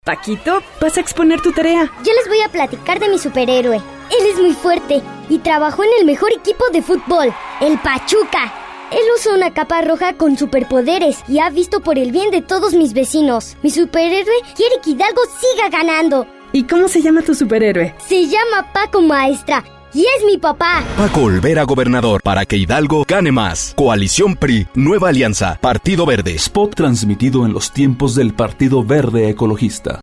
Paquito, ¿vas a exponer tu tarea? Yo les voy a platicar de mi superhéroe. Él es muy fuerte y trabajó en el mejor equipo de fútbol, el Pachuca. Él usa una capa roja con superpoderes y ha visto por el bien de todos mis vecinos. Mi superhéroe quiere que Hidalgo siga ganando. ¿Y cómo se llama tu superhéroe? Se llama Paco Maestra y es mi papá. Paco Olvera gobernador, para que Hidalgo gane más. Coalición PRI, Nueva Alianza, Partido Verde. Spot transmitido en los tiempos del Partido Verde Ecologista.